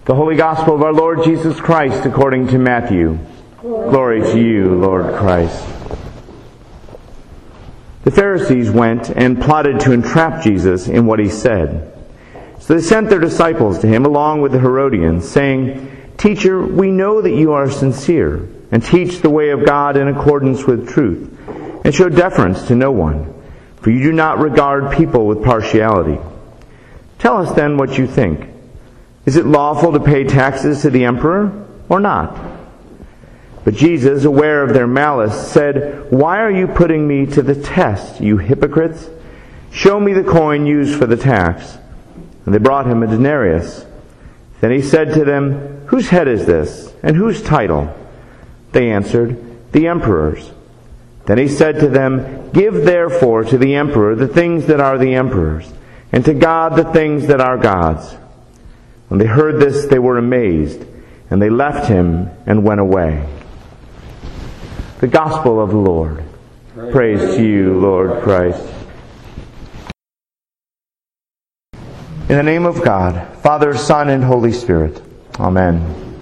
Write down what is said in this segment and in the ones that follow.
The Holy Gospel of our Lord Jesus Christ according to Matthew. Glory to you, Lord Christ. The Pharisees went and plotted to entrap Jesus in what he said. So they sent their disciples to him along with the Herodians, saying, "Teacher, we know that you are sincere, and teach the way of God in accordance with truth, and show deference to no one, for you do not regard people with partiality. Tell us then what you think. Is it lawful to pay taxes to the emperor, or not?" But Jesus, aware of their malice, said, "Why are you putting me to the test, you hypocrites? Show me the coin used for the tax." And they brought him a denarius. Then he said to them, "Whose head is this, and whose title?" They answered, "The emperor's." Then he said to them, "Give therefore to the emperor the things that are the emperor's, and to God the things that are God's." When they heard this, they were amazed, and they left him and went away. The Gospel of the Lord. Praise to you, Lord Christ. In the name of God, Father, Son, and Holy Spirit. Amen.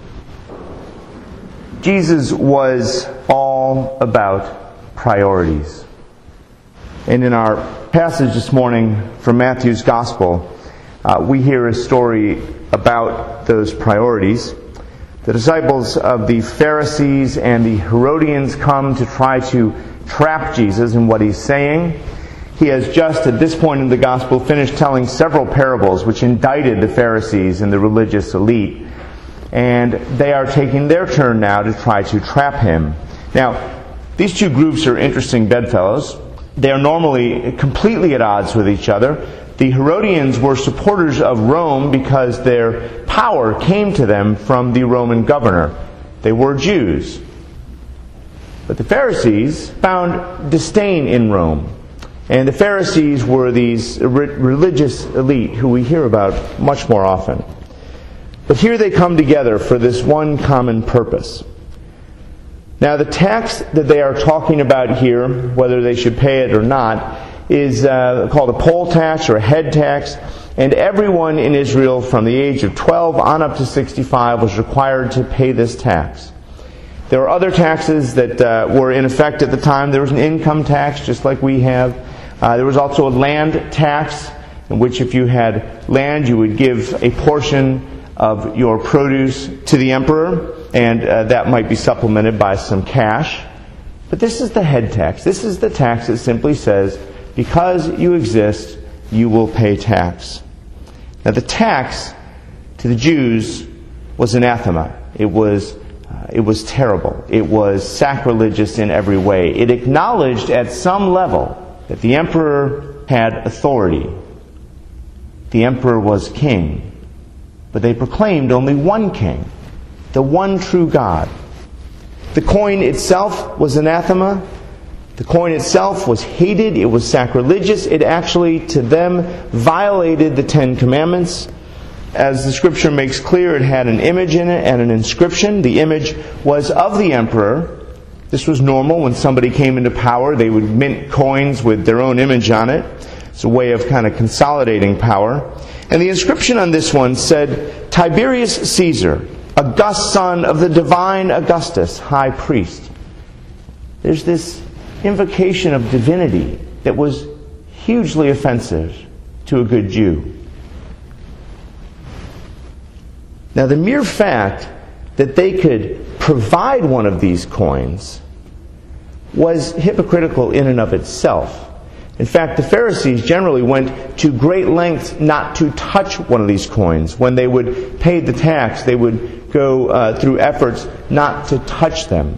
Jesus was all about priorities. And in our passage this morning from Matthew's Gospel, we hear a story about those priorities. The disciples of the Pharisees and the Herodians come to try to trap Jesus in what he's saying. He has just, at this point in the Gospel, finished telling several parables which indicted the Pharisees and the religious elite. And they are taking their turn now to try to trap him. Now, these two groups are interesting bedfellows. They are normally completely at odds with each other. The Herodians were supporters of Rome because their power came to them from the Roman governor. They were Jews. But the Pharisees found disdain in Rome. And the Pharisees were these religious elite who we hear about much more often. But here they come together for this one common purpose. Now the tax that they are talking about here, whether they should pay it or not, is called a poll tax or a head tax, and everyone in Israel from the age of 12 on up to 65 was required to pay this tax. There were other taxes that were in effect at the time. There was an income tax, just like we have. There was also a land tax, in which if you had land, you would give a portion of your produce to the emperor, and that might be supplemented by some cash. But this is the head tax. This is the tax that simply says, because you exist, you will pay tax. Now the tax to the Jews was anathema. It was terrible. It was sacrilegious in every way. It acknowledged at some level that the emperor had authority. The emperor was king. But they proclaimed only one king, the one true God. The coin itself was anathema. The coin itself was hated. It was sacrilegious. It actually, to them, violated the Ten Commandments. As the Scripture makes clear, it had an image in it and an inscription. The image was of the emperor. This was normal. When somebody came into power, they would mint coins with their own image on it. It's a way of kind of consolidating power. And the inscription on this one said, "Tiberius Caesar, august son of the divine Augustus, high priest." There's this invocation of divinity that was hugely offensive to a good Jew. Now, the mere fact that they could provide one of these coins was hypocritical in and of itself. In fact, the Pharisees generally went to great lengths not to touch one of these coins. When they would pay the tax, they would go through efforts not to touch them.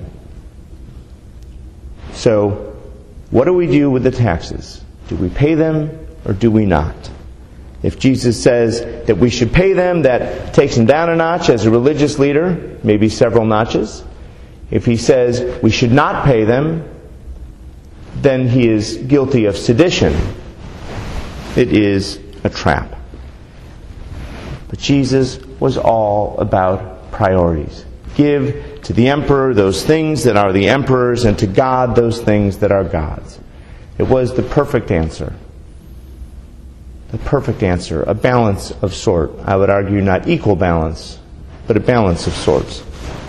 So, what do we do with the taxes? Do we pay them or do we not? If Jesus says that we should pay them, that takes him down a notch as a religious leader, maybe several notches. If he says we should not pay them, then he is guilty of sedition. It is a trap. But Jesus was all about priorities. Give to the emperor those things that are the emperor's, and to God those things that are God's. It was the perfect answer. The perfect answer, a balance of sort. I would argue not equal balance, but a balance of sorts.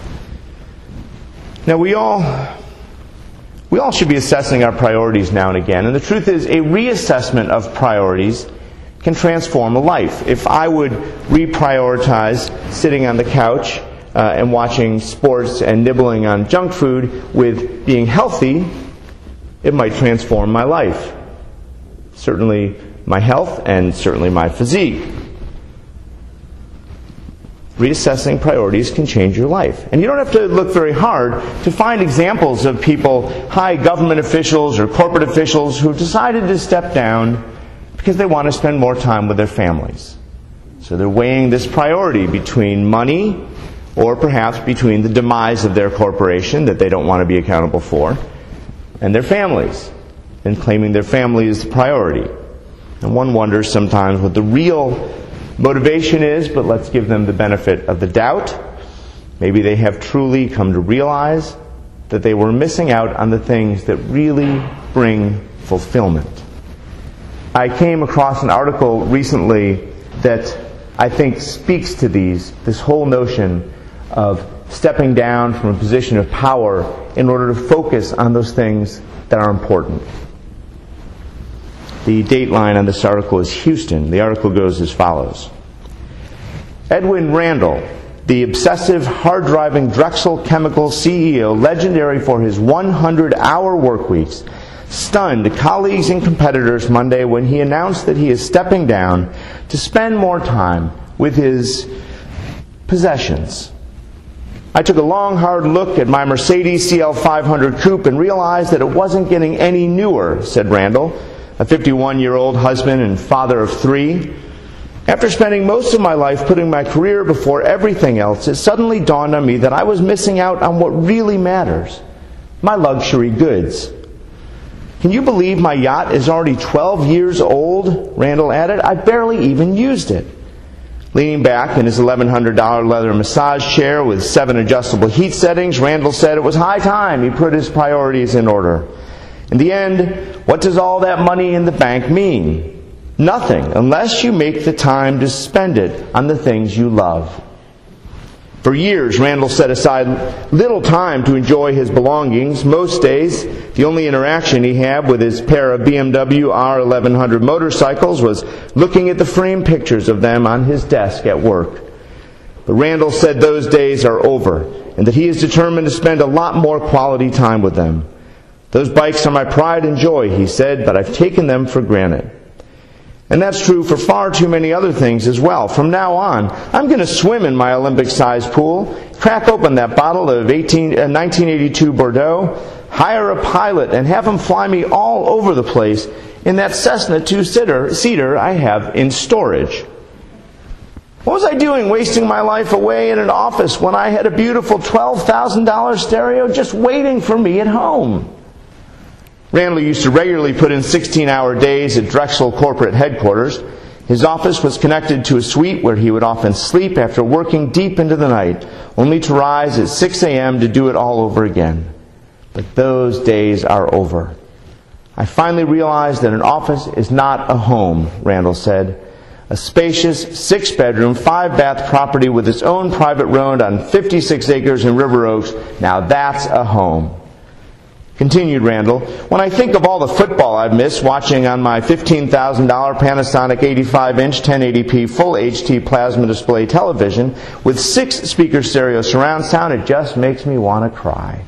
Now, we all should be assessing our priorities now and again. And the truth is, a reassessment of priorities can transform a life. If I would reprioritize sitting on the couch and watching sports and nibbling on junk food with being healthy, it might transform my life. Certainly my health and certainly my physique. Reassessing priorities can change your life. And you don't have to look very hard to find examples of people, high government officials or corporate officials, who decided to step down because they want to spend more time with their families. So they're weighing this priority between money, or perhaps between the demise of their corporation that they don't want to be accountable for, and their families, and claiming their family is the priority. And one wonders sometimes what the real motivation is, but let's give them the benefit of the doubt. Maybe they have truly come to realize that they were missing out on the things that really bring fulfillment. I came across an article recently that I think speaks to this whole notion of stepping down from a position of power in order to focus on those things that are important. The dateline on this article is Houston. The article goes as follows. Edwin Randall, the obsessive, hard-driving Drexel Chemical CEO, legendary for his 100-hour work weeks, stunned colleagues and competitors Monday when he announced that he is stepping down to spend more time with his possessions. I took a long, hard look at my Mercedes CL500 coupe and realized that it wasn't getting any newer, said Randall, a 51-year-old husband and father of 3. After spending most of my life putting my career before everything else, it suddenly dawned on me that I was missing out on what really matters, my luxury goods. Can you believe my yacht is already 12 years old? Randall added. I barely even used it. Leaning back in his $1,100 leather massage chair with 7 adjustable heat settings, Randall said it was high time he put his priorities in order. In the end, what does all that money in the bank mean? Nothing, unless you make the time to spend it on the things you love. For years, Randall set aside little time to enjoy his belongings. Most days, the only interaction he had with his pair of BMW R1100 motorcycles was looking at the framed pictures of them on his desk at work. But Randall said those days are over, and that he is determined to spend a lot more quality time with them. Those bikes are my pride and joy, he said, but I've taken them for granted. And that's true for far too many other things as well. From now on, I'm going to swim in my Olympic-sized pool, crack open that bottle of 1982 Bordeaux, hire a pilot, and have him fly me all over the place in that Cessna two-seater I have in storage. What was I doing wasting my life away in an office when I had a beautiful $12,000 stereo just waiting for me at home? Randall used to regularly put in 16-hour days at Drexel corporate headquarters. His office was connected to a suite where he would often sleep after working deep into the night, only to rise at 6 a.m. to do it all over again. But those days are over. I finally realized that an office is not a home, Randall said. A spacious 6-bedroom, 5-bath property with its own private road on 56 acres in River Oaks, now that's a home. Continued Randall, when I think of all the football I've missed watching on my $15,000 Panasonic 85-inch 1080p full HD plasma display television with 6-speaker stereo surround sound, it just makes me want to cry.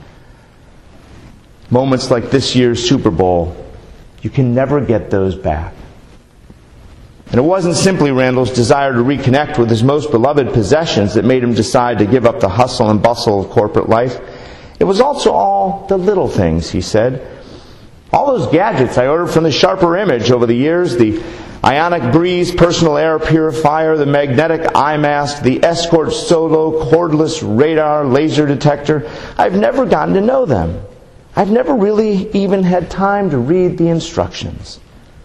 Moments like this year's Super Bowl, you can never get those back. And it wasn't simply Randall's desire to reconnect with his most beloved possessions that made him decide to give up the hustle and bustle of corporate life. It was also all the little things, he said. All those gadgets I ordered from the Sharper Image over the years, the Ionic Breeze personal air purifier, the magnetic eye mask, the Escort Solo cordless radar laser detector, I've never gotten to know them. I've never really even had time to read the instructions.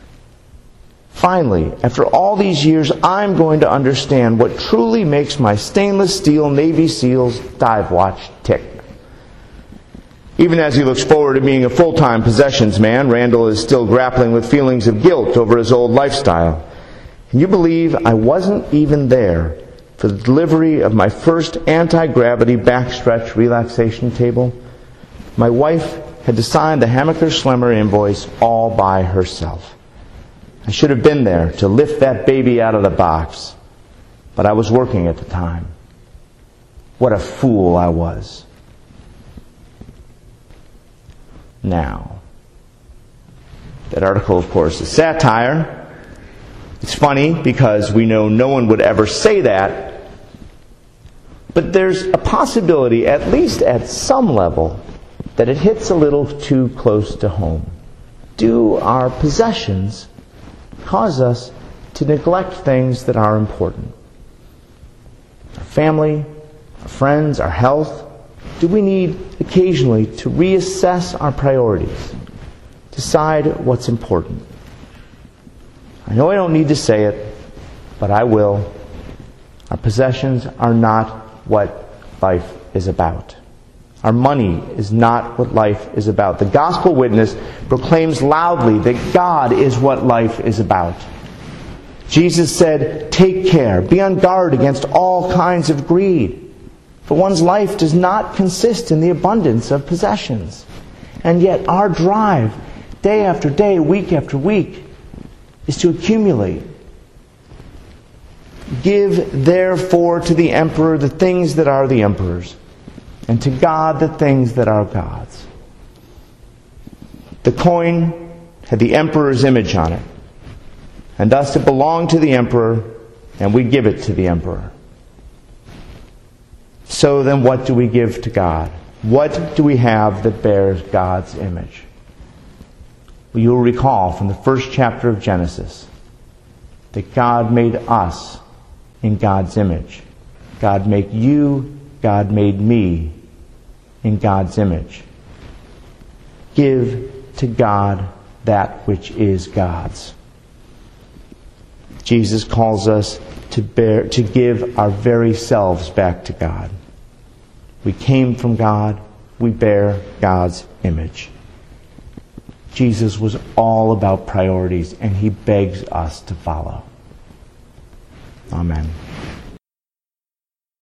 Finally, after all these years, I'm going to understand what truly makes my stainless steel Navy SEALs dive watch tick. Even as he looks forward to being a full-time possessions man, Randall is still grappling with feelings of guilt over his old lifestyle. Can you believe I wasn't even there for the delivery of my first anti-gravity backstretch relaxation table, my wife had to sign the Hammacher Schlemmer invoice all by herself. I should have been there to lift that baby out of the box, but I was working at the time. What a fool I was. Now, that article, of course, is satire. It's funny because we know no one would ever say that. But there's a possibility, at least at some level, that it hits a little too close to home. Do our possessions cause us to neglect things that are important? Our family, our friends, our health? Do we need occasionally to reassess our priorities? Decide what's important? I know I don't need to say it, but I will. Our possessions are not what life is about. Our money is not what life is about. The gospel witness proclaims loudly that God is what life is about. Jesus said, "Take care, be on guard against all kinds of greed. For one's life does not consist in the abundance of possessions." And yet our drive, day after day, week after week, is to accumulate. Give therefore to the emperor the things that are the emperor's, and to God the things that are God's. The coin had the emperor's image on it, and thus it belonged to the emperor, and we give it to the emperor. So then what do we give to God? What do we have that bears God's image? Well, you'll recall from the first chapter of Genesis that God made us in God's image. God made you, God made me in God's image. Give to God that which is God's. Jesus calls us to give our very selves back to God. We came from God. We bear God's image. Jesus was all about priorities, and he begs us to follow. Amen.